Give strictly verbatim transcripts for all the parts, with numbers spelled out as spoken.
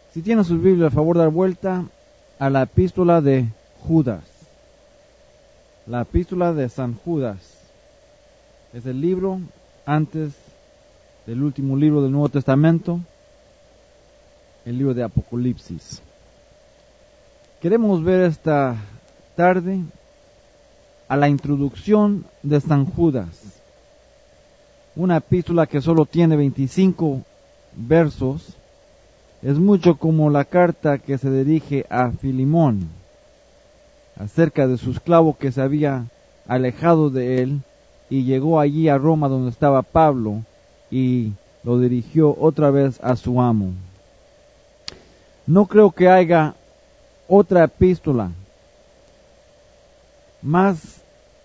Si tienen sus Biblias, a favor de dar vuelta a la epístola de Judas. La epístola de San Judas es el libro antes del último libro del Nuevo Testamento, el libro de Apocalipsis. Queremos ver esta tarde a la introducción de San Judas, una epístola que solo tiene veinticinco versos. Es mucho como la carta que se dirige a Filimón acerca de su esclavo que se había alejado de él y llegó allí a Roma donde estaba Pablo y lo dirigió otra vez a su amo. No creo que haya otra epístola más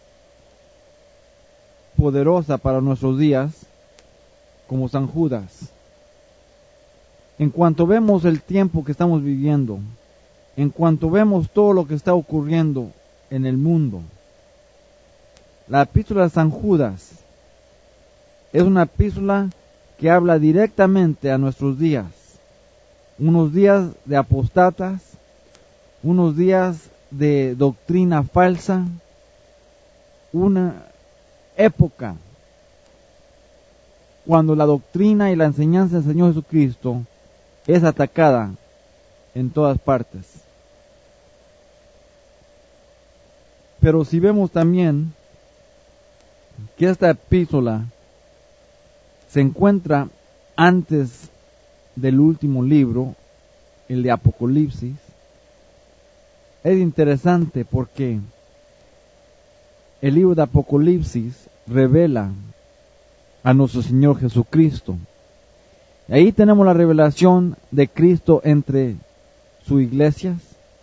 poderosa para nuestros días como San Judas. En cuanto vemos el tiempo que estamos viviendo, en cuanto vemos todo lo que está ocurriendo en el mundo, la epístola de San Judas es una epístola que habla directamente a nuestros días, unos días de apostatas, unos días de doctrina falsa, una época cuando la doctrina y la enseñanza del Señor Jesucristo es atacada en todas partes. Pero si vemos también que esta epístola se encuentra antes del último libro, el de Apocalipsis, es interesante porque el libro de Apocalipsis revela a nuestro Señor Jesucristo. Ahí tenemos la revelación de Cristo entre sus iglesias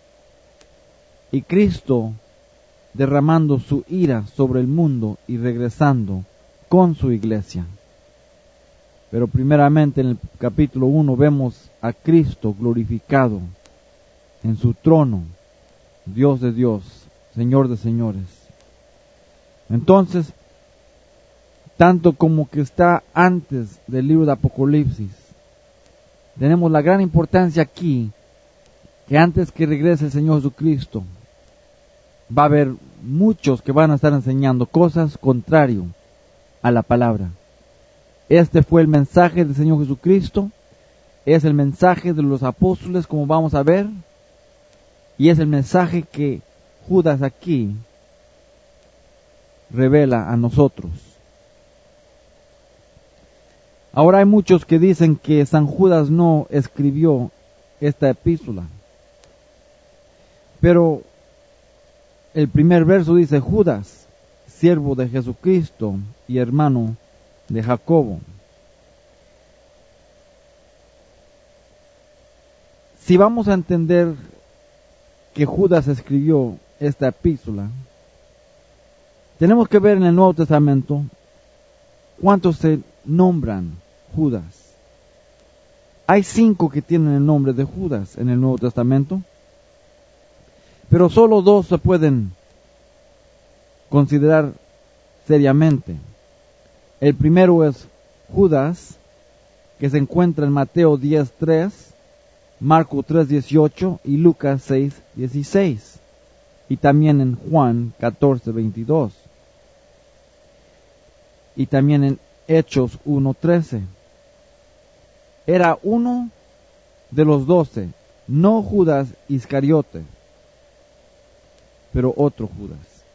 y Cristo derramando su ira sobre el mundo y regresando con su iglesia. Pero primeramente en el capítulo uno vemos a Cristo glorificado en su trono, Dios de Dios, Señor de señores. Entonces, tanto como que está antes del libro de Apocalipsis, tenemos la gran importancia aquí, que antes que regrese el Señor Jesucristo, va a haber muchos que van a estar enseñando cosas contrarias a la palabra. Este fue el mensaje del Señor Jesucristo, es el mensaje de los apóstoles, como vamos a ver, y es el mensaje que Judas aquí revela a nosotros. Ahora hay muchos que dicen que San Judas no escribió esta epístola. Pero el primer verso dice: Judas, siervo de Jesucristo y hermano de Jacobo. Si vamos a entender que Judas escribió esta epístola, tenemos que ver en el Nuevo Testamento cuántos se nombran Judas. Hay cinco que tienen el nombre de Judas en el Nuevo Testamento, pero solo dos se pueden considerar seriamente. El primero es Judas, que se encuentra en Mateo diez tres, Marcos tres dieciocho y Lucas seis dieciséis, y también en Juan catorce veintidós, y también en Hechos uno trece. Era uno de los doce, no Judas Iscariote, pero otro Judas.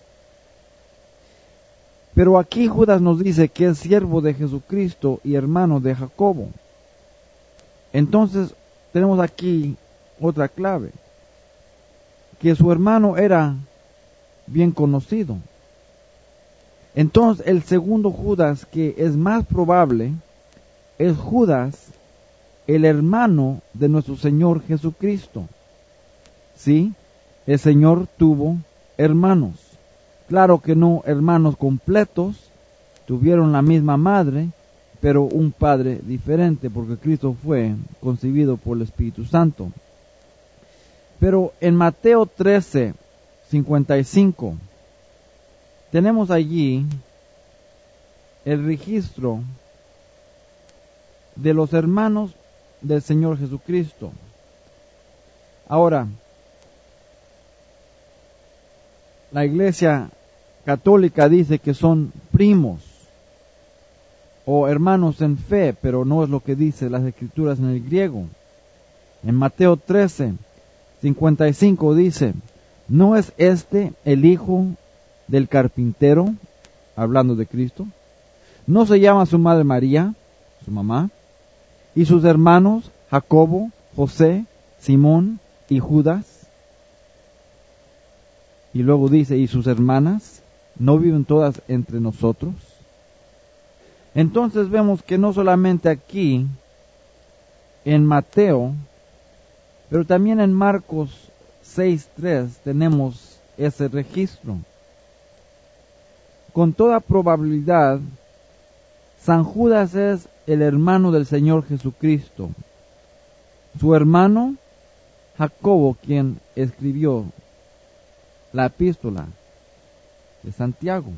Pero aquí Judas nos dice que es siervo de Jesucristo y hermano de Jacobo. Entonces tenemos aquí otra clave, que su hermano era bien conocido. Entonces el segundo Judas, que es más probable, es Judas, el hermano de nuestro Señor Jesucristo. Sí, el Señor tuvo hermanos. Claro que no hermanos completos, tuvieron la misma madre, pero un padre diferente, porque Cristo fue concebido por el Espíritu Santo. Pero en Mateo trece cincuenta y cinco, tenemos allí el registro de los hermanos del Señor Jesucristo. Ahora, la Iglesia Católica dice que son primos o hermanos en fe, pero no es lo que dice las Escrituras en el griego. En Mateo trece, cincuenta y cinco dice, ¿no es este el hijo del carpintero? Hablando de Cristo. ¿No se llama su madre María, su mamá? ¿Y sus hermanos Jacobo, José, Simón y Judas? Y luego dice, ¿y sus hermanas no viven todas entre nosotros? Entonces vemos que no solamente aquí, en Mateo, pero también en Marcos seis tres tenemos ese registro. Con toda probabilidad, San Judas es el hermano del Señor Jesucristo. Su hermano Jacobo, quien escribió la epístola de Santiago,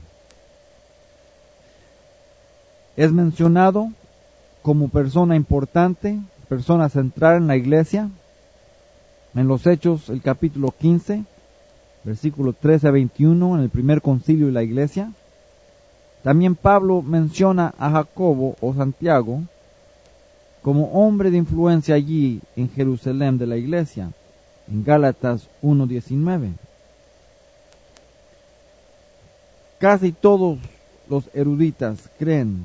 es mencionado como persona importante, persona central en la iglesia, en los Hechos, el capítulo quince, versículo trece a veintiuno, en el primer concilio de la iglesia. También Pablo menciona a Jacobo o Santiago como hombre de influencia allí en Jerusalén de la iglesia, en Gálatas uno diecinueve. Casi todos los eruditas creen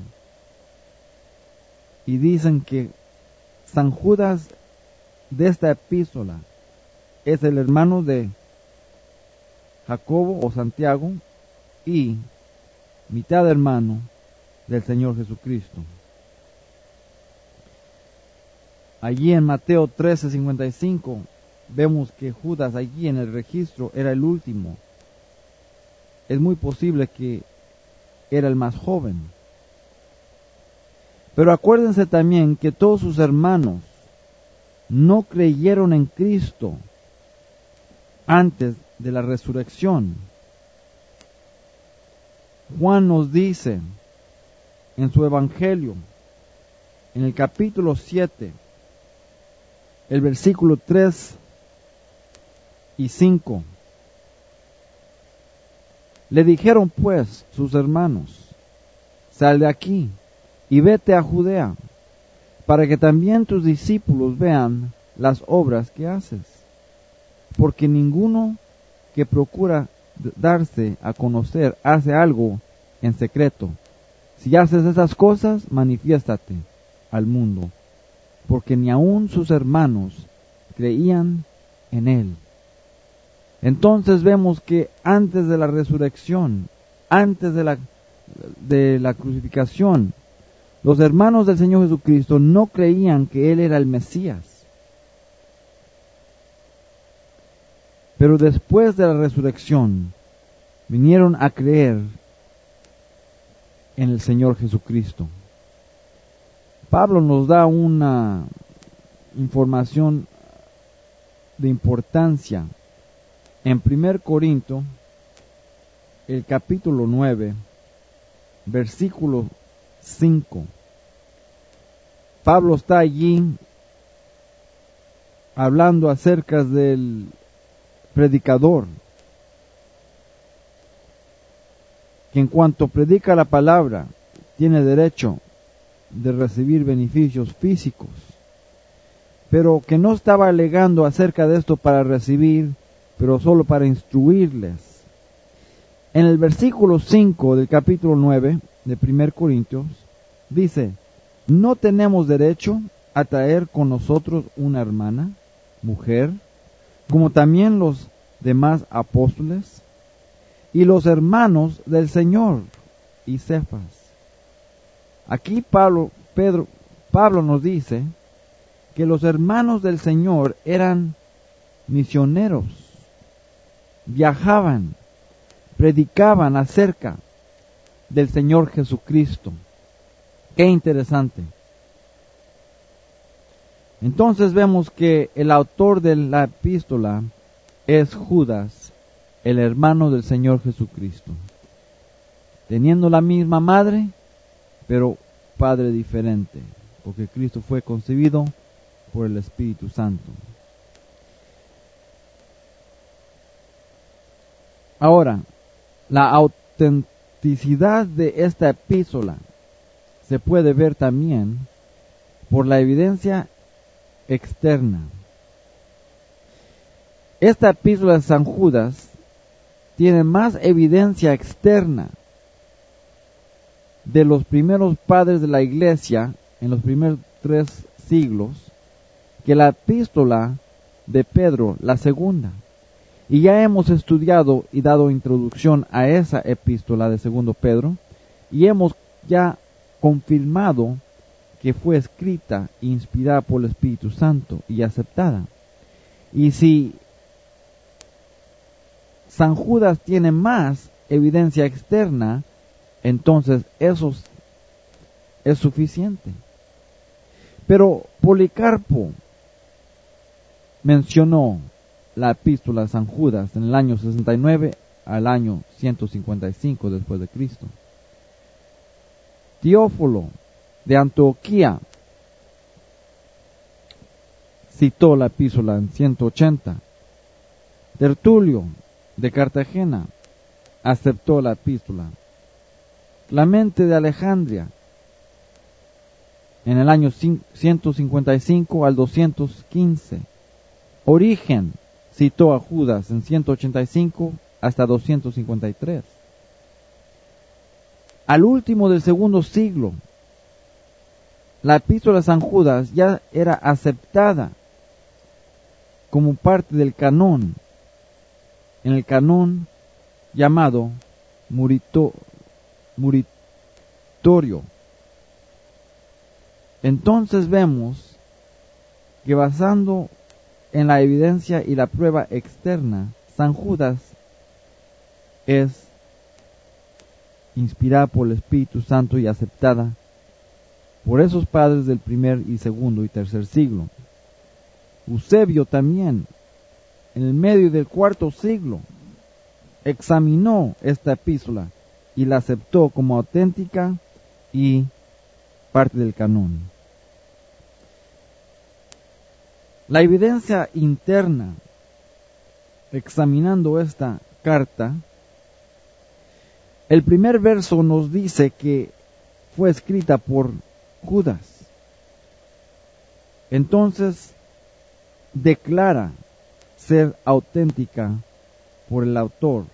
y dicen que San Judas de esta epístola es el hermano de Jacobo o Santiago y mitad hermano del Señor Jesucristo. Allí en Mateo trece cincuenta y cinco vemos que Judas allí en el registro era el último. Es muy posible que era el más joven. Pero acuérdense también que todos sus hermanos no creyeron en Cristo antes de la resurrección. Juan nos dice en su Evangelio, en el capítulo siete, el versículo tres y cinco, le dijeron pues sus hermanos, sal de aquí y vete a Judea, para que también tus discípulos vean las obras que haces, porque ninguno que procura darse a conocer hace algo en secreto. Si haces esas cosas, manifiéstate al mundo, porque ni aun sus hermanos creían en él. Entonces vemos que antes de la resurrección, antes de la, de la crucificación, los hermanos del Señor Jesucristo no creían que Él era el Mesías. Pero después de la resurrección, vinieron a creer en el Señor Jesucristo. Pablo nos da una información de importancia en primer Corintios, el capítulo nueve, versículo cinco. Pablo está allí hablando acerca del predicador, que en cuanto predica la palabra tiene derecho de recibir beneficios físicos, pero que no estaba alegando acerca de esto para recibir, pero solo para instruirles. En el versículo cinco del capítulo nueve de primer Corintios dice, ¿no tenemos derecho a traer con nosotros una hermana, mujer, como también los demás apóstoles y los hermanos del Señor y Cefas? Aquí Pablo, Pedro, Pablo nos dice que los hermanos del Señor eran misioneros, viajaban, predicaban acerca del Señor Jesucristo. Qué interesante. Entonces vemos que el autor de la epístola es Judas, el hermano del Señor Jesucristo, teniendo la misma madre, pero padre diferente, porque Cristo fue concebido por el Espíritu Santo. Ahora, la autenticidad de esta epístola se puede ver también por la evidencia externa. Esta epístola de San Judas tiene más evidencia externa de los primeros padres de la iglesia en los primeros tres siglos que la epístola de Pedro, la segunda. Y ya hemos estudiado y dado introducción a esa epístola de segundo Pedro, y hemos ya confirmado que fue escrita e inspirada por el Espíritu Santo y aceptada. Y si San Judas tiene más evidencia externa, entonces eso es suficiente. Pero Policarpo mencionó la epístola de San Judas en el año sesenta y nueve al año ciento cincuenta y cinco después de Cristo. Teófilo de Antioquía citó la epístola en ciento ochenta. Tertulio de Cartagena aceptó la epístola. Clemente de Alejandría en el año ciento cincuenta y cinco al doscientos quince. Origen citó a Judas en ciento ochenta y cinco hasta doscientos cincuenta y tres. Al último del segundo siglo, la epístola de San Judas ya era aceptada como parte del canón, en el canón llamado Murito, Muritorio. Entonces vemos que basando en la evidencia y la prueba externa, San Judas es inspirada por el Espíritu Santo y aceptada por esos padres del primer y segundo y tercer siglo. Eusebio también, en el medio del cuarto siglo, examinó esta epístola y la aceptó como auténtica y parte del canón. La evidencia interna, examinando esta carta, el primer verso nos dice que fue escrita por Judas. Entonces, declara ser auténtica por el autor.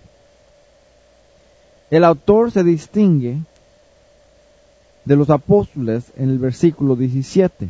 El autor se distingue de los apóstoles en el versículo diecisiete.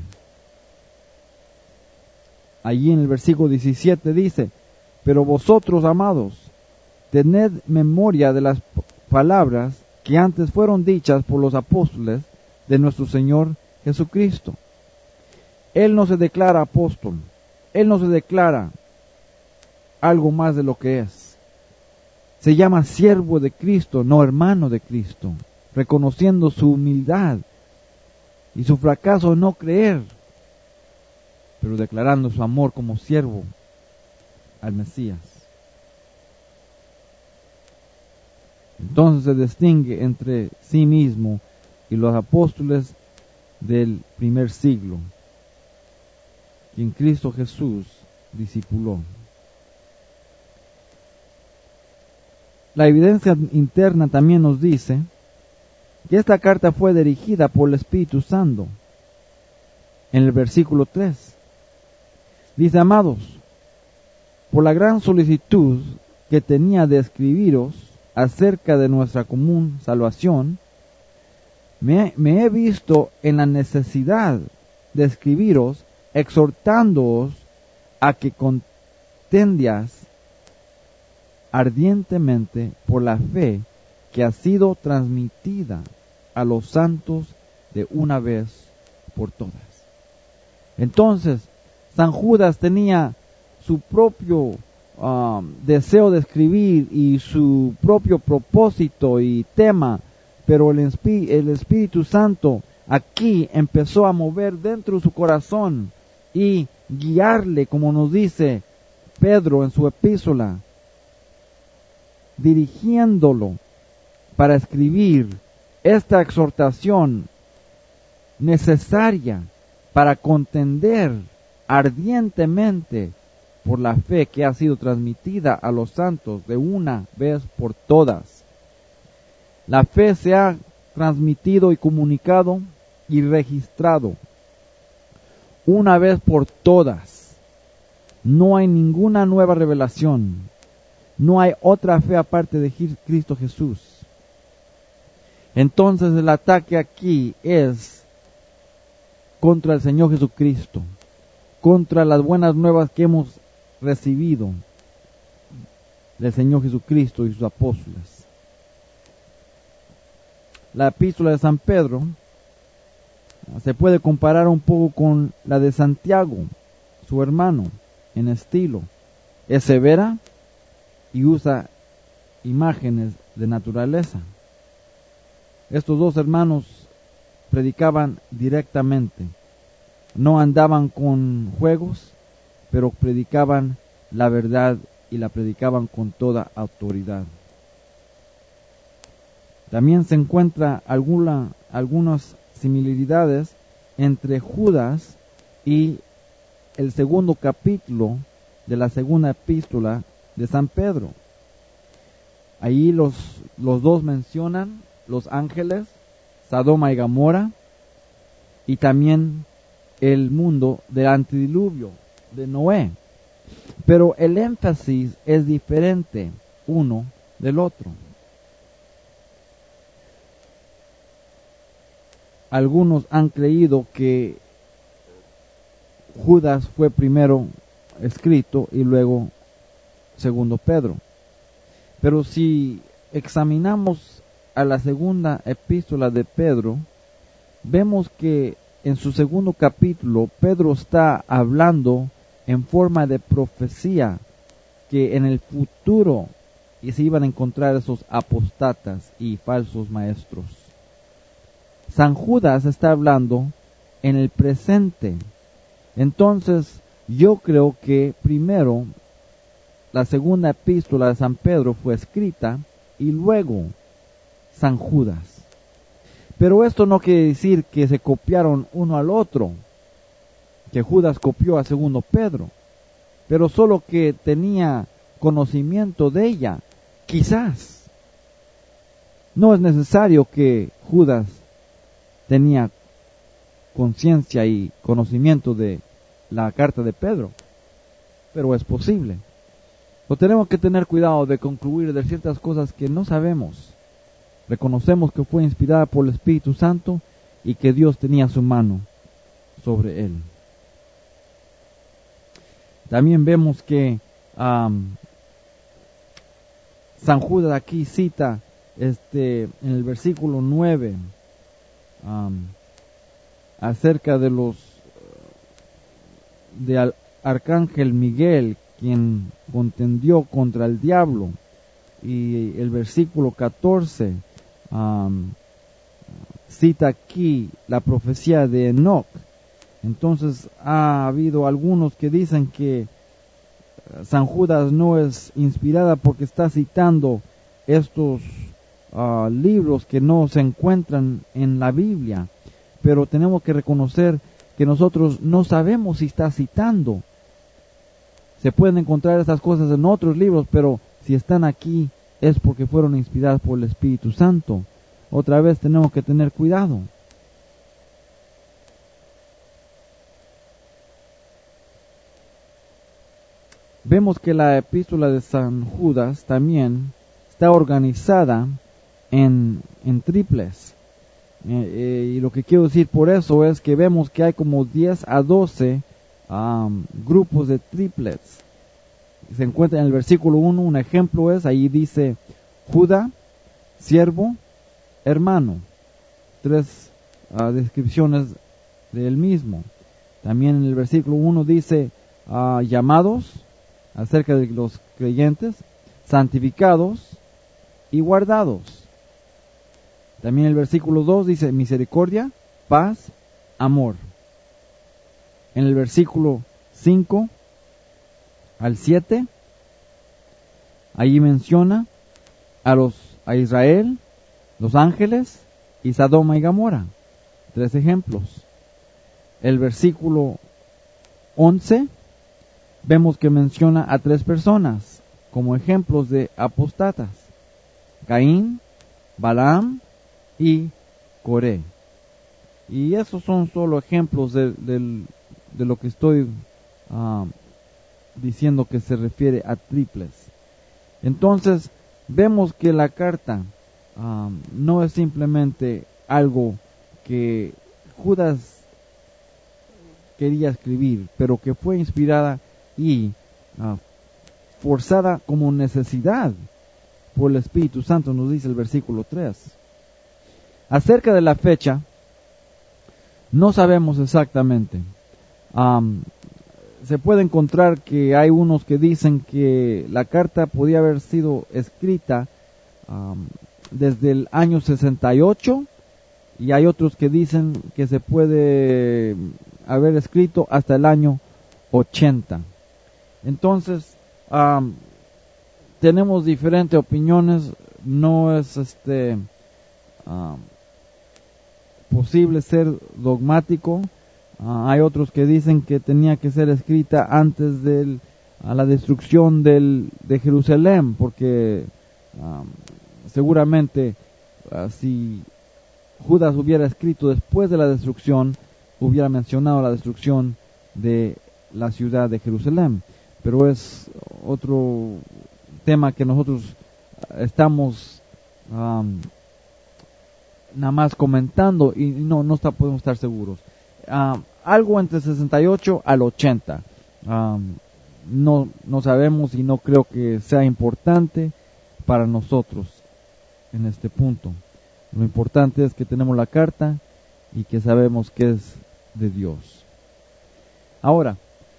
Allí en el versículo diecisiete dice: pero vosotros, amados, tened memoria de las palabras que antes fueron dichas por los apóstoles de nuestro Señor Jesucristo. Él no se declara apóstol, él no se declara algo más de lo que es. Se llama siervo de Cristo, no hermano de Cristo, reconociendo su humildad y su fracaso de no creer, pero declarando su amor como siervo al Mesías. Entonces se distingue entre sí mismo y los apóstoles del primer siglo, quien Cristo Jesús discipuló. La evidencia interna también nos dice que esta carta fue dirigida por el Espíritu Santo. En el versículo tres dice: amados, por la gran solicitud que tenía de escribiros acerca de nuestra común salvación, me, me he visto en la necesidad de escribiros, exhortándoos a que contendias ardientemente por la fe que ha sido transmitida a los santos de una vez por todas. Entonces, San Judas tenía su propio um, deseo de escribir y su propio propósito y tema, pero el, Espí- el Espíritu Santo aquí empezó a mover dentro de su corazón y guiarle, como nos dice Pedro en su epístola, dirigiéndolo para escribir esta exhortación necesaria para contender ardientemente por la fe que ha sido transmitida a los santos de una vez por todas. La fe se ha transmitido y comunicado y registrado una vez por todas. No hay ninguna nueva revelación. No hay otra fe aparte de Cristo Jesús. Entonces el ataque aquí es contra el Señor Jesucristo, contra las buenas nuevas que hemos recibido del Señor Jesucristo y sus apóstoles. La epístola de San Pedro se puede comparar un poco con la de Santiago, su hermano, en estilo. Es severa y usa imágenes de naturaleza. Estos dos hermanos predicaban directamente. No andaban con juegos, pero predicaban la verdad y la predicaban con toda autoridad. También se encuentra alguna, algunas similitudes entre Judas y el segundo capítulo de la segunda epístola de San Pedro. Ahí los, los dos mencionan los ángeles, Sodoma y Gomorra, y también el mundo del antidiluvio de Noé. Pero el énfasis es diferente uno del otro. Algunos han creído que Judas fue primero escrito y luego segundo Pedro. Pero si examinamos a la segunda epístola de Pedro, vemos que en su segundo capítulo Pedro está hablando en forma de profecía que en el futuro se iban a encontrar esos apostatas y falsos maestros. San Judas está hablando en el presente. Entonces, yo creo que primero la segunda epístola de San Pedro fue escrita y luego San Judas. Pero esto no quiere decir que se copiaron uno al otro, que Judas copió a segundo Pedro, pero solo que tenía conocimiento de ella. Quizás no es necesario que Judas tenía conciencia y conocimiento de la carta de Pedro, pero es posible. Pero tenemos que tener cuidado de concluir de ciertas cosas que no sabemos. Reconocemos que fue inspirada por el Espíritu Santo y que Dios tenía su mano sobre él. También vemos que um, San Judas aquí cita este, en el versículo nueve um, acerca de los de al, Arcángel Miguel, quien contendió contra el diablo, y el versículo catorce um, cita aquí la profecía de Enoc. Entonces ha habido algunos que dicen que San Judas no es inspirada porque está citando estos uh, libros que no se encuentran en la Biblia, pero tenemos que reconocer que nosotros no sabemos si está citando. Se pueden encontrar estas cosas en otros libros, pero si están aquí es porque fueron inspiradas por el Espíritu Santo. Otra vez tenemos que tener cuidado. Vemos que la epístola de San Judas también está organizada en, en triples. Eh, eh, y lo que quiero decir por eso es que vemos que hay como diez a doce um, grupos de triplets. Se encuentra en el versículo uno, un ejemplo es, ahí dice Judá, siervo, hermano. Tres uh, descripciones del mismo. También en el versículo uno dice uh, llamados, acerca de los creyentes, santificados y guardados. También el versículo dos dice misericordia, paz, amor. En el versículo cinco al siete, allí menciona a los a Israel, los ángeles y Sodoma y Gomorra. Tres ejemplos. El versículo once vemos que menciona a tres personas como ejemplos de apóstatas: Caín, Balaam y Coré. Y esos son solo ejemplos de, de, de lo que estoy uh, diciendo que se refiere a triples. Entonces vemos que la carta um, no es simplemente algo que Judas quería escribir, pero que fue inspirada y uh, forzada como necesidad por el Espíritu Santo, nos dice el versículo tres. Acerca de la fecha, no sabemos exactamente. Um, se puede encontrar que hay unos que dicen que la carta podía haber sido escrita um, desde el año sesenta y ocho, y hay otros que dicen que se puede haber escrito hasta el año ochenta. Entonces, um, tenemos diferentes opiniones. No es este um, posible ser dogmático. Uh, hay otros que dicen que tenía que ser escrita antes de la destrucción del, de Jerusalén, porque um, seguramente uh, si Judas hubiera escrito después de la destrucción, hubiera mencionado la destrucción de la ciudad de Jerusalén. Pero es otro tema que nosotros estamos um, nada más comentando y no, no está, podemos estar seguros. Uh, algo entre sesenta y ocho al ochenta. Um, no, no sabemos y no creo que sea importante para nosotros en este punto. Lo importante es que tenemos la carta y que sabemos que es de Dios. Ahora,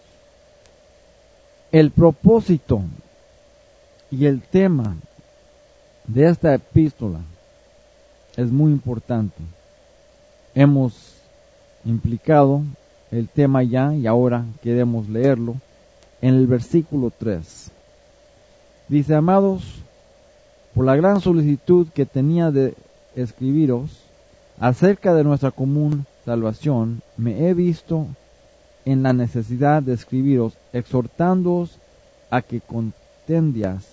el propósito y el tema de esta epístola es muy importante. Hemos implicado el tema ya y ahora queremos leerlo en el versículo tres. Dice: amados, por la gran solicitud que tenía de escribiros acerca de nuestra común salvación, me he visto en la necesidad de escribiros, exhortándoos a que contendias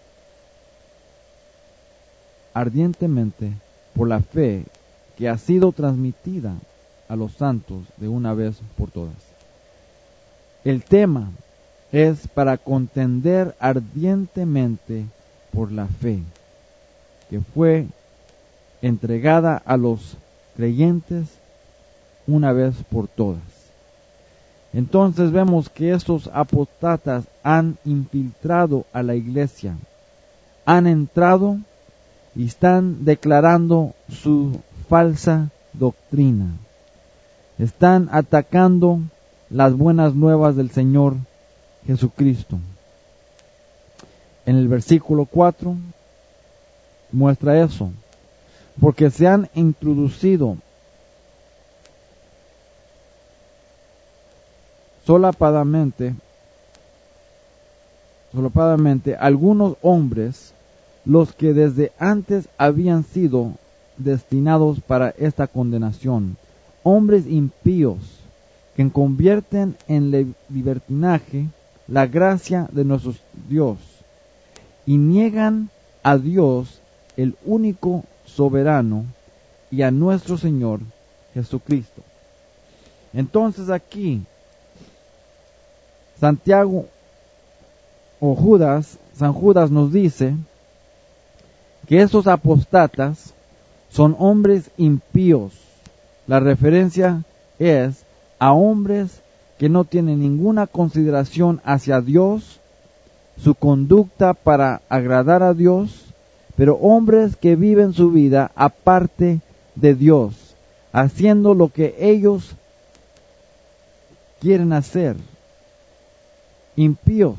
ardientemente por la fe que ha sido transmitida a los santos de una vez por todas. El tema es para contender ardientemente por la fe que fue entregada a los creyentes una vez por todas. Entonces vemos que estos apóstatas han infiltrado a la iglesia, han entrado y están declarando su falsa doctrina. Están atacando las buenas nuevas del Señor Jesucristo. En el versículo cuatro muestra eso, porque se han introducido solapadamente, solapadamente algunos hombres, los que desde antes habían sido destinados para esta condenación, hombres impíos que convierten en libertinaje la gracia de nuestro Dios y niegan a Dios, el único soberano, y a nuestro Señor Jesucristo. Entonces aquí Santiago o Judas, San Judas nos dice que estos apóstatas son hombres impíos. La referencia es a hombres que no tienen ninguna consideración hacia Dios, su conducta para agradar a Dios, pero hombres que viven su vida aparte de Dios, haciendo lo que ellos quieren hacer, impíos.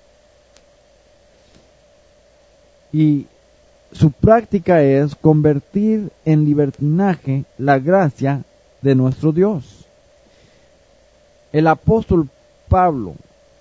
Y su práctica es convertir en libertinaje la gracia de nuestro Dios. El apóstol Pablo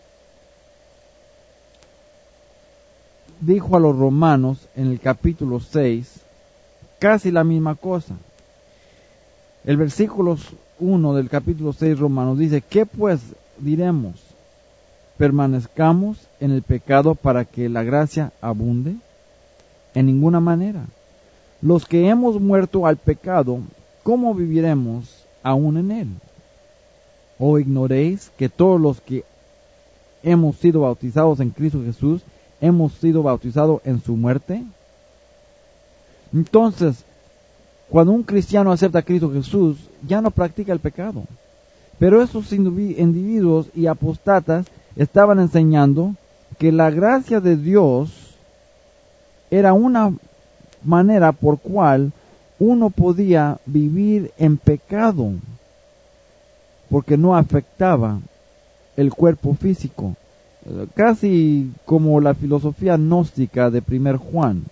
dijo a los romanos en el capítulo seis casi la misma cosa. El versículo uno del capítulo seis romanos dice: ¿qué pues diremos? permanezcamos en el pecado para que la gracia abunde? En ninguna manera. Los que hemos muerto al pecado, ¿cómo viviremos aún en él? ¿O ignoréis que todos los que hemos sido bautizados en Cristo Jesús, hemos sido bautizados en su muerte? Entonces, cuando un cristiano acepta a Cristo Jesús, ya no practica el pecado. Pero esos individuos y apostatas estaban enseñando que la gracia de Dios era una manera por cual uno podía vivir en pecado, porque no afectaba el cuerpo físico, casi como la filosofía gnóstica de primer Juan.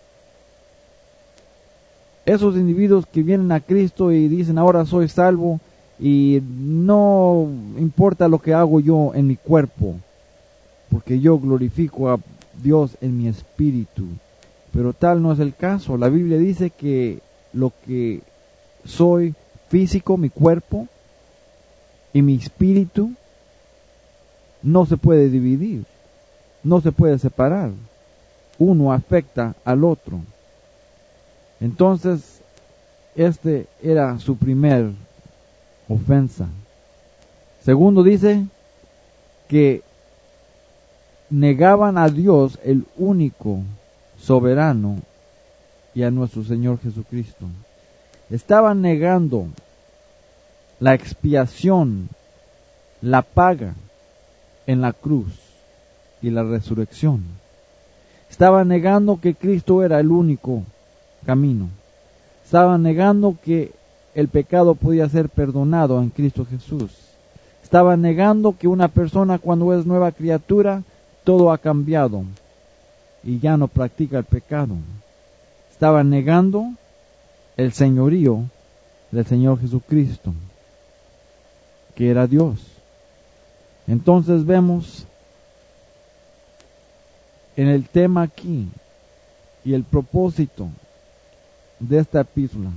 Esos individuos que vienen a Cristo y dicen, ahora soy salvo y no importa lo que hago yo en mi cuerpo, porque yo glorifico a Dios en mi espíritu. Pero tal no es el caso. La Biblia dice que lo que soy físico, mi cuerpo y mi espíritu, no se puede dividir, no se puede separar. Uno afecta al otro. Entonces, este era su primer ofensa. Segundo, dice que negaban a Dios, el único soberano, y a nuestro Señor Jesucristo. Estaban negando la expiación, la paga en la cruz y la resurrección. Estaban negando que Cristo era el único camino. Estaban negando que el pecado podía ser perdonado en Cristo Jesús. Estaban negando que una persona, cuando es nueva criatura, todo ha cambiado y ya no practica el pecado. Estaban negando el señorío del Señor Jesucristo, que era Dios. Entonces vemos en el tema aquí y el propósito de esta epístola,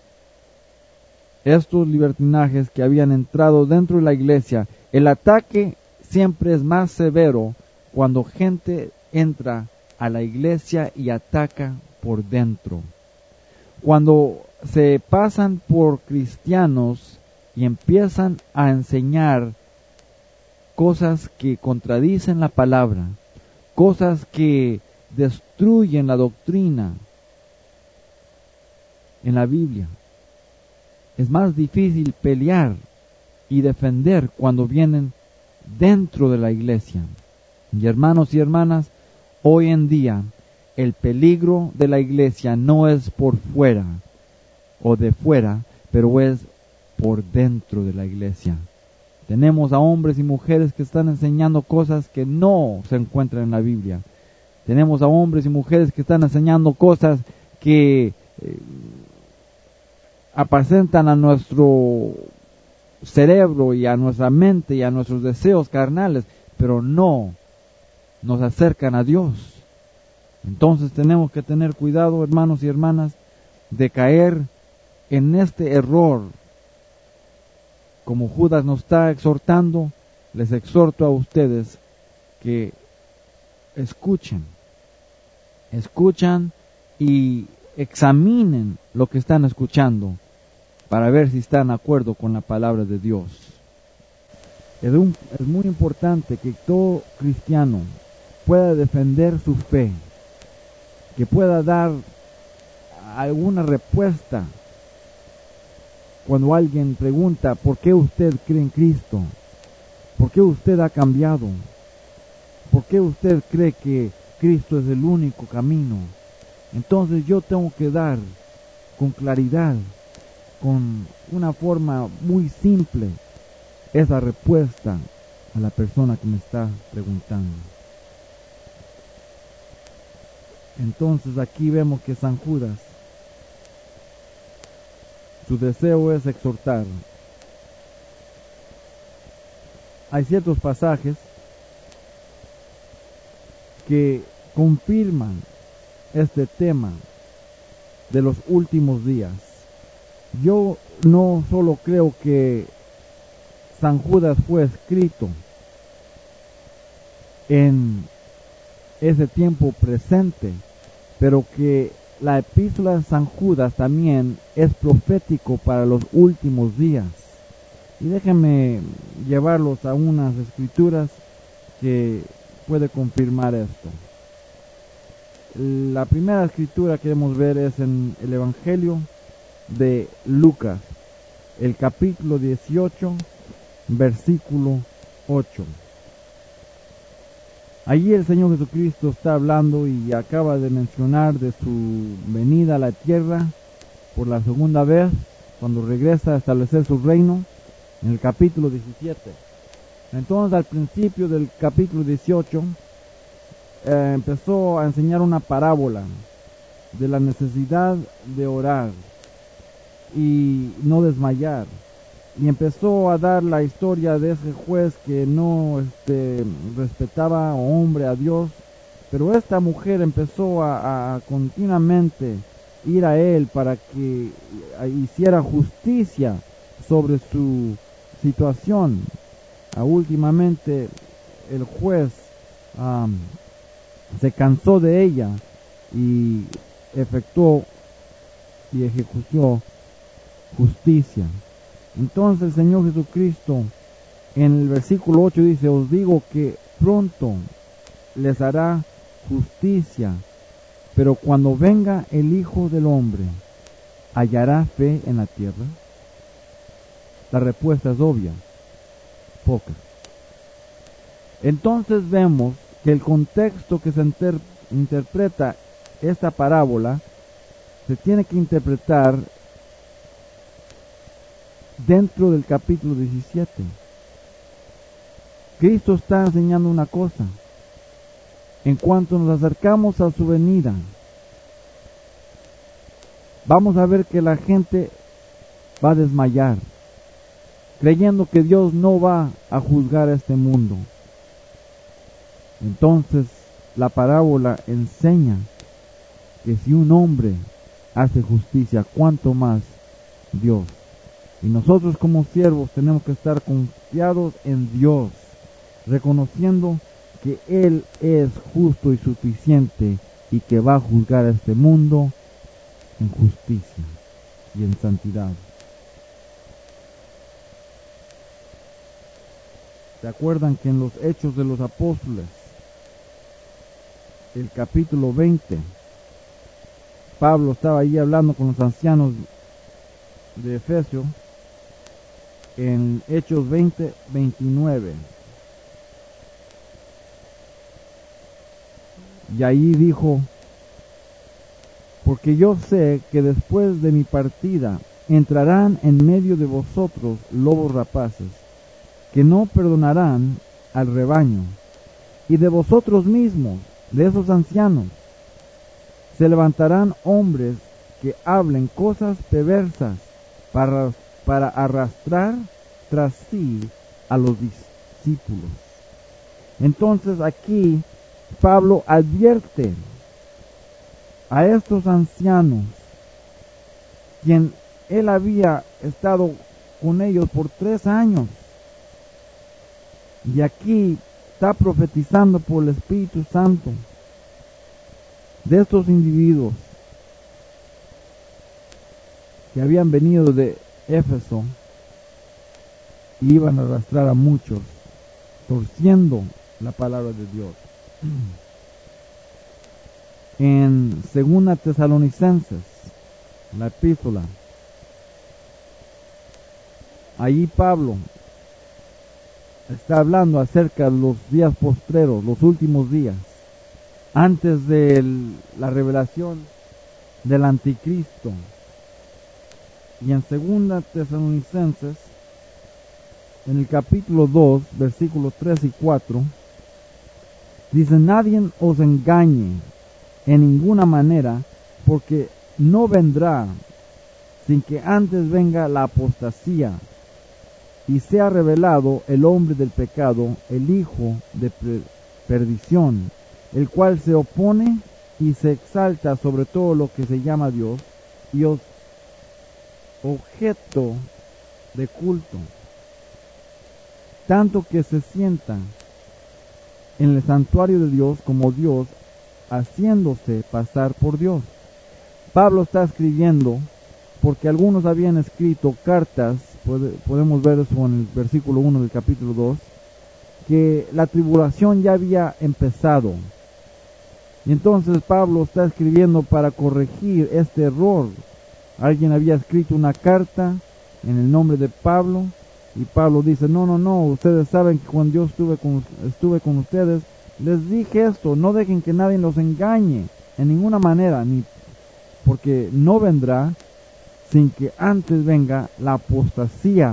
estos libertinajes que habían entrado dentro de la iglesia. El ataque siempre es más severo cuando gente entra a la iglesia y ataca por dentro. Cuando se pasan por cristianos y empiezan a enseñar cosas que contradicen la palabra, cosas que destruyen la doctrina en la Biblia, es más difícil pelear y defender cuando vienen dentro de la iglesia. Y hermanos y hermanas, hoy en día el peligro de la iglesia no es por fuera o de fuera, pero es por dentro de la iglesia. Tenemos a hombres y mujeres que están enseñando cosas que no se encuentran en la Biblia. Tenemos a hombres y mujeres que están enseñando cosas que eh, apacentan a nuestro cerebro y a nuestra mente y a nuestros deseos carnales, pero no nos acercan a Dios. Entonces tenemos que tener cuidado, hermanos y hermanas, de caer en este error. Como Judas nos está exhortando, les exhorto a ustedes que escuchen, escuchan y examinen lo que están escuchando para ver si están de acuerdo con la palabra de Dios. Es, un, es muy importante que todo cristiano pueda defender su fe, que pueda dar alguna respuesta cuando alguien pregunta, ¿por qué usted cree en Cristo? ¿Por qué usted ha cambiado? ¿Por qué usted cree que Cristo es el único camino? Entonces yo tengo que dar con claridad, con una forma muy simple, esa respuesta a la persona que me está preguntando. Entonces aquí vemos que San Judas, su deseo es exhortar. Hay ciertos pasajes que confirman este tema de los últimos días. Yo no solo creo que San Judas fue escrito en ese tiempo presente, pero que la epístola de San Judas también es profético para los últimos días. Y déjenme llevarlos a unas escrituras que puede confirmar esto. La primera escritura que queremos ver es en el Evangelio de Lucas, el capítulo dieciocho, versículo ocho. Allí el Señor Jesucristo está hablando y acaba de mencionar de su venida a la tierra por la segunda vez, cuando regresa a establecer su reino, en el capítulo diecisiete. Entonces, al principio del capítulo dieciocho, eh, empezó a enseñar una parábola de la necesidad de orar y no desmayar. Y empezó a dar la historia de ese juez que no este, respetaba a hombre, a Dios. Pero esta mujer empezó a, a continuamente ir a él para que hiciera justicia sobre su situación. Uh, últimamente el juez um, se cansó de ella y efectuó y ejecutó justicia. Entonces el Señor Jesucristo en el versículo ocho dice: os digo que pronto les hará justicia, pero cuando venga el Hijo del Hombre, ¿hallará fe en la tierra? La respuesta es obvia: poca. Entonces vemos que el contexto que se inter- interpreta esta parábola se tiene que interpretar dentro del capítulo diecisiete. Cristo está enseñando una cosa: en cuanto nos acercamos a su venida, vamos a ver que la gente va a desmayar, creyendo que Dios no va a juzgar a este mundo. Entonces la parábola enseña que si un hombre hace justicia, cuánto más Dios. Y nosotros como siervos tenemos que estar confiados en Dios, reconociendo que Él es justo y suficiente y que va a juzgar a este mundo en justicia y en santidad. ¿Se acuerdan que en los Hechos de los Apóstoles, el capítulo veinte, Pablo estaba allí hablando con los ancianos de Efesio? En Hechos veinte, veintinueve. Y ahí dijo: porque yo sé que después de mi partida entrarán en medio de vosotros lobos rapaces, que no perdonarán al rebaño, y de vosotros mismos, de esos ancianos, se levantarán hombres que hablen cosas perversas para, para arrastrar tras sí a los discípulos. Entonces aquí Pablo advierte a estos ancianos, quien él había estado con ellos por tres años, y aquí está profetizando por el Espíritu Santo de estos individuos que habían venido de Éfeso y iban a arrastrar a muchos, torciendo la palabra de Dios. En Segunda Tesalonicenses, la epístola, allí Pablo está hablando acerca de los días postreros, los últimos días, antes de la revelación del anticristo. Y en Segunda Tesalonicenses, en el capítulo dos, versículos tres y cuatro, dice: nadie os engañe en ninguna manera, porque no vendrá sin que antes venga la apostasía y sea revelado el hombre del pecado, el hijo de perdición, el cual se opone y se exalta sobre todo lo que se llama Dios y os objeto de culto, tanto que se sienta en el santuario de Dios como Dios, haciéndose pasar por Dios. Pablo está escribiendo porque algunos habían escrito cartas, puede, podemos ver eso en el versículo uno del capítulo dos, que la tribulación ya había empezado. Y entonces Pablo está escribiendo para corregir este error. Alguien había escrito una carta en el nombre de Pablo, y Pablo dice, no, no, no, ustedes saben que cuando yo estuve con, estuve con ustedes, les dije esto, no dejen que nadie los engañe en ninguna manera, ni porque no vendrá sin que antes venga la apostasía.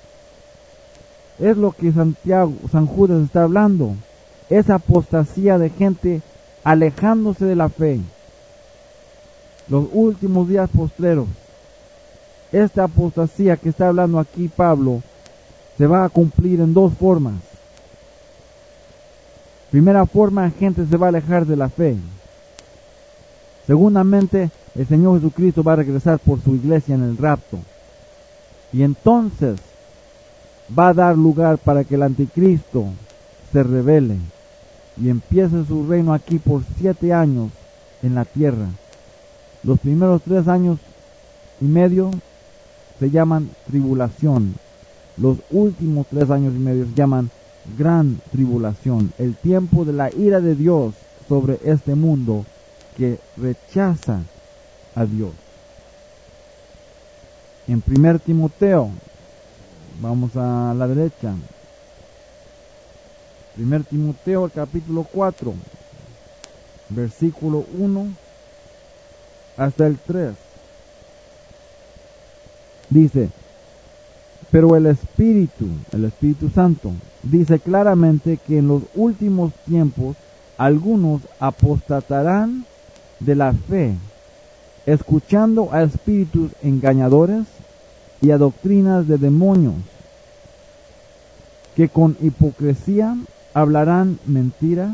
Es lo que Santiago, San Judas está hablando, esa apostasía de gente alejándose de la fe. Los últimos días postreros, esta apostasía que está hablando aquí Pablo, se va a cumplir en dos formas. Primera forma, gente se va a alejar de la fe. Segundamente, el Señor Jesucristo va a regresar por su iglesia en el rapto. Y entonces va a dar lugar para que el anticristo se revele y empiece su reino aquí por siete años en la tierra. Los primeros tres años y medio se llaman tribulación. Los últimos tres años y medio se llaman gran tribulación, el tiempo de la ira de Dios sobre este mundo que rechaza a Dios. En primer Timoteo, vamos a la derecha, primer Timoteo capítulo cuatro, versículo uno hasta el tres, dice, pero el Espíritu, el Espíritu Santo, dice claramente que en los últimos tiempos algunos apostatarán de la fe, escuchando a espíritus engañadores y a doctrinas de demonios, que con hipocresía hablarán mentiras,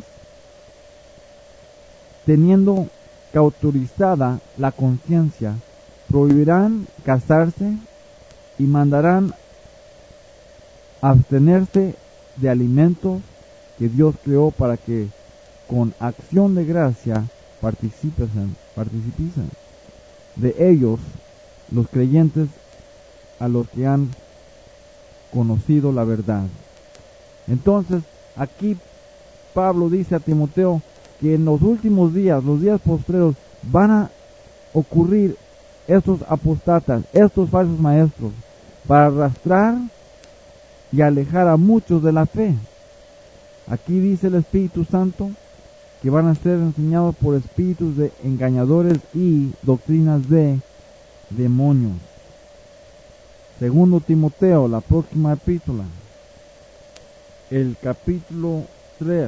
teniendo cauterizada la conciencia, prohibirán casarse y mandarán abstenerse de alimentos que Dios creó para que con acción de gracia participen, participen de ellos los creyentes a los que han conocido la verdad. Entonces aquí Pablo dice a Timoteo que en los últimos días, los días postreros, van a ocurrir estos apostatas, estos falsos maestros, para arrastrar y alejar a muchos de la fe. Aquí dice el Espíritu Santo que van a ser enseñados por espíritus de engañadores y doctrinas de demonios. Segundo Timoteo, la próxima epístola, el capítulo tres,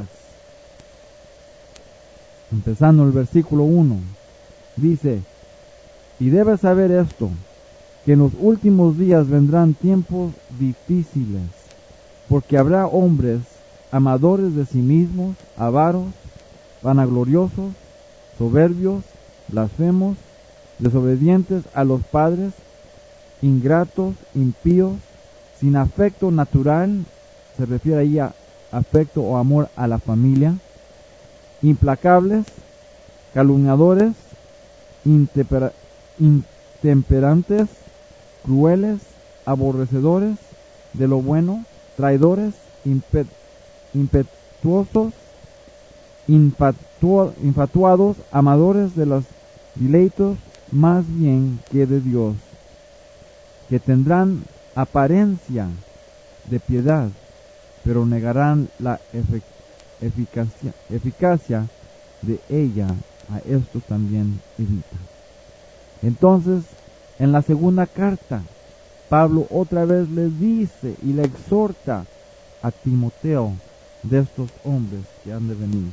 empezando el versículo uno, dice, y debes saber esto, que en los últimos días vendrán tiempos difíciles, porque habrá hombres amadores de sí mismos, avaros, vanagloriosos, soberbios, blasfemos, desobedientes a los padres, ingratos, impíos, sin afecto natural, se refiere ahí a afecto o amor a la familia, implacables, calumniadores, intempera- intemperantes, crueles, aborrecedores de lo bueno, traidores, impet- impetuosos, infatu- infatuados, amadores de los deleitos más bien que de Dios, que tendrán apariencia de piedad, pero negarán la efic- eficacia, eficacia de ella. A esto también evita. Entonces, en la segunda carta, Pablo otra vez le dice y le exhorta a Timoteo de estos hombres que han de venir.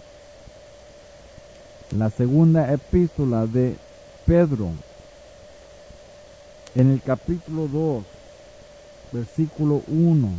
La segunda epístola de Pedro, en el capítulo dos, versículo uno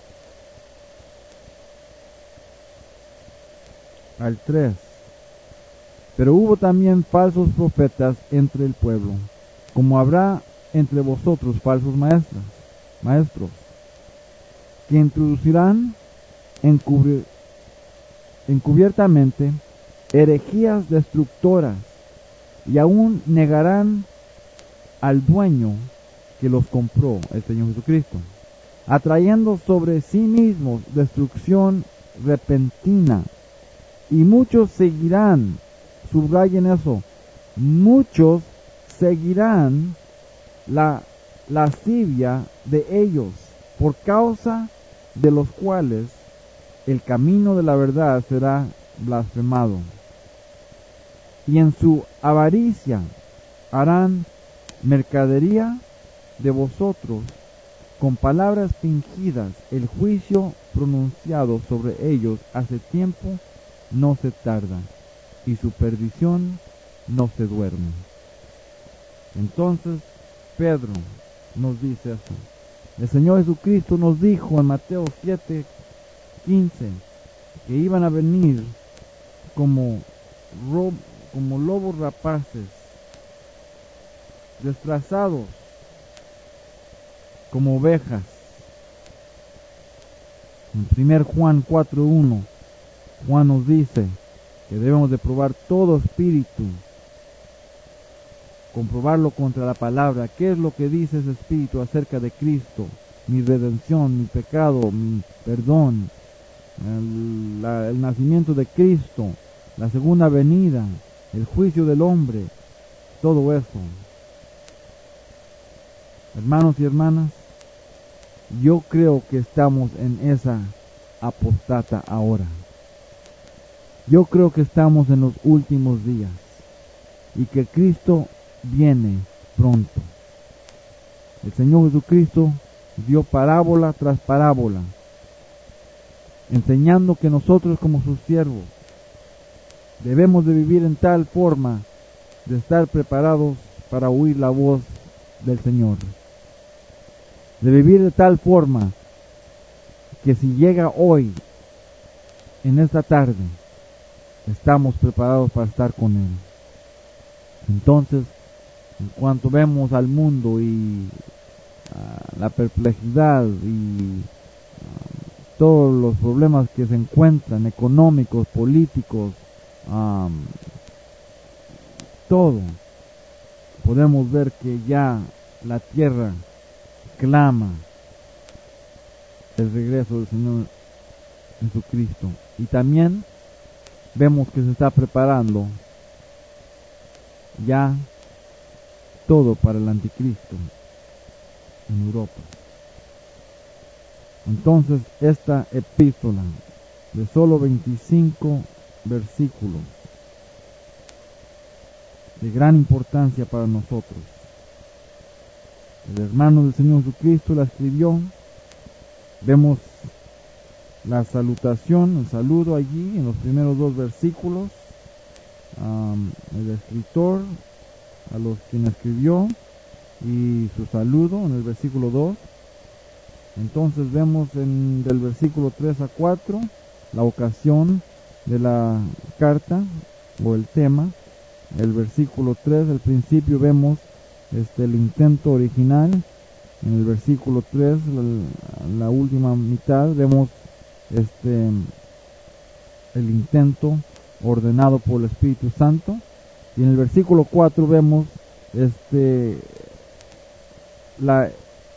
al tres. Pero hubo también falsos profetas entre el pueblo, como habrá entre vosotros falsos maestros, maestros, que introducirán encubri- encubiertamente herejías destructoras, y aún negarán al dueño que los compró, el Señor Jesucristo, atrayendo sobre sí mismos destrucción repentina. Y muchos seguirán, subrayen eso, muchos seguirán la lascivia de ellos, por causa de los cuales el camino de la verdad será blasfemado. Y en su avaricia harán mercadería de vosotros con palabras fingidas. El juicio pronunciado sobre ellos hace tiempo no se tarda, y su perdición no se duerme. Entonces Pedro nos dice eso. El Señor Jesucristo nos dijo en Mateo siete quince que iban a venir como, ro como lobos rapaces, desplazados como ovejas. En primer Juan cuatro uno, Juan nos dice que debemos de probar todo espíritu, comprobarlo contra la palabra. ¿Qué es lo que dice ese espíritu acerca de Cristo? Mi redención, mi pecado, mi perdón, el, la, el nacimiento de Cristo, la segunda venida, el juicio del hombre, todo eso. Hermanos y hermanas, yo creo que estamos en esa apostata ahora. Yo creo que estamos en los últimos días y que Cristo viene pronto. El Señor Jesucristo dio parábola tras parábola, enseñando que nosotros como sus siervos debemos de vivir en tal forma de estar preparados para oír la voz del Señor, de vivir de tal forma que si llega hoy, en esta tarde, estamos preparados para estar con Él. Entonces, en cuanto vemos al mundo y uh, la perplejidad y uh, todos los problemas que se encuentran, económicos, políticos, um, todo, podemos ver que ya la tierra clama el regreso del Señor Jesucristo. Y también vemos que se está preparando ya todo para el anticristo en Europa. Entonces esta epístola de solo veinticinco versículos, de gran importancia para nosotros. El hermano del Señor Jesucristo la escribió. Vemos la salutación, el saludo allí en los primeros dos versículos. Um, el escritor a los quien escribió y su saludo en el versículo dos. Entonces vemos en del versículo tres a cuatro la ocasión de la carta o el tema. El versículo tres, al principio vemos este el intento original. En el versículo tres, la, la última mitad, vemos este el intento ordenado por el Espíritu Santo. Y en el versículo cuatro vemos este la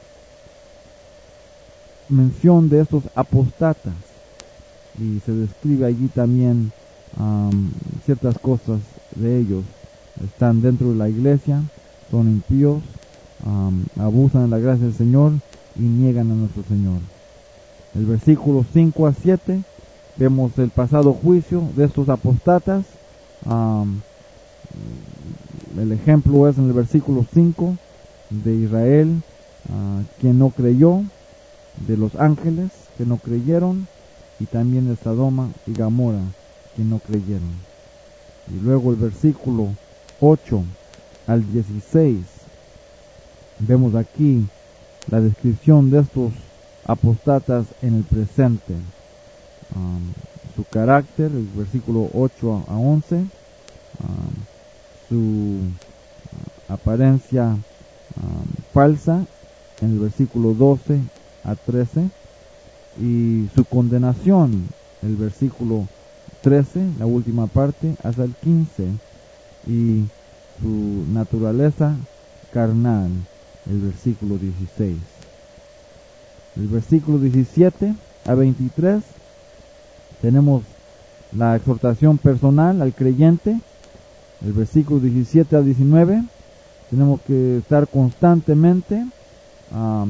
mención de estos apostatas, y se describe allí también um, ciertas cosas de ellos. Están dentro de la iglesia, son impíos, um, abusan de la gracia del Señor y niegan a nuestro Señor. El versículo cinco a siete vemos el pasado juicio de estos apostatas. Um, el ejemplo es en el versículo cinco de Israel, uh, quien no creyó, de los ángeles que no creyeron, y también de Sodoma y Gomorra que no creyeron. Y luego el versículo ocho al dieciséis, vemos aquí la descripción de estos apostatas en el presente, um, su carácter, el versículo ocho a once, um, su uh, apariencia um, falsa en el versículo doce a trece, y su condenación, el versículo trece, la última parte, hasta el quince, y su naturaleza carnal, el versículo dieciséis. El versículo diecisiete a veintitrés tenemos la exhortación personal al creyente. El versículo diecisiete a diecinueve tenemos que estar constantemente um,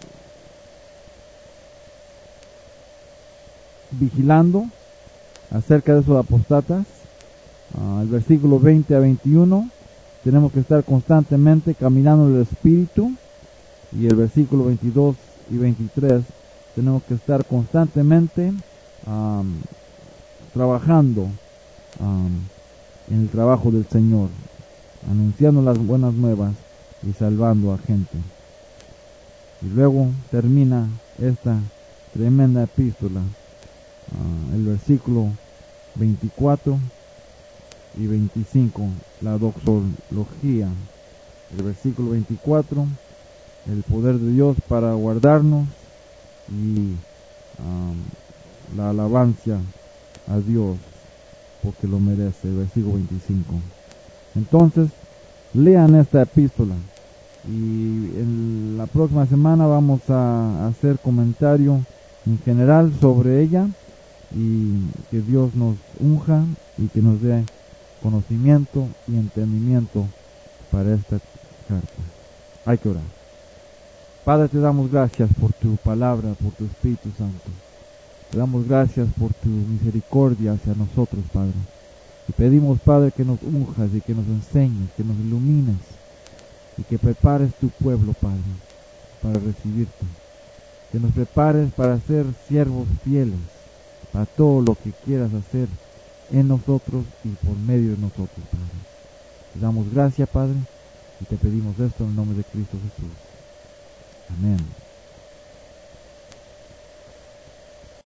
vigilando acerca de esos apostatas. Uh, el versículo veinte a veintiuno tenemos que estar constantemente caminando en el Espíritu. Y el versículo veintidós y veintitrés tenemos que estar constantemente um, trabajando um, en el trabajo del Señor, anunciando las buenas nuevas y salvando a gente. Y luego termina esta tremenda epístola, uh, el versículo veinticuatro y veinticinco, la doxología. El versículo veinticuatro, el poder de Dios para guardarnos, y um, la alabanza a Dios porque lo merece, el versículo veinticinco. Entonces, lean esta epístola, y en la próxima semana vamos a hacer comentario en general sobre ella, y que Dios nos unja y que nos dé conocimiento y entendimiento para esta carta. Hay que orar. Padre, te damos gracias por tu palabra, por tu Espíritu Santo. Te damos gracias por tu misericordia hacia nosotros, Padre. Y pedimos, Padre, que nos unjas y que nos enseñes, que nos ilumines y que prepares tu pueblo, Padre, para recibirte. Que nos prepares para ser siervos fieles para todo lo que quieras hacer en nosotros y por medio de nosotros, Padre. Te damos gracias, Padre, y te pedimos esto en el nombre de Cristo Jesús. Amén.